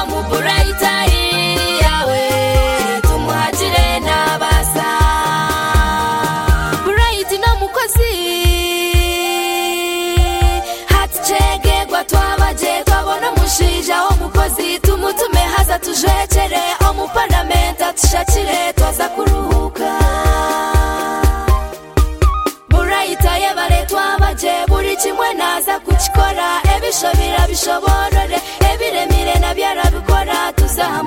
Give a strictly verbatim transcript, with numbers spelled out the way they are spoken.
mu burayita yawe tumuhagire n'abasa burayiti no mukozi hatucegegwa twabaje twabona mushija wo mukozi tumutume haza tujecere omu parlamenta tushakire twaza kuruhuka burayita yebale twabaje buri kimwe naza kukikora ebishobira bishoborore ebiremire nabyarabikora tuzaha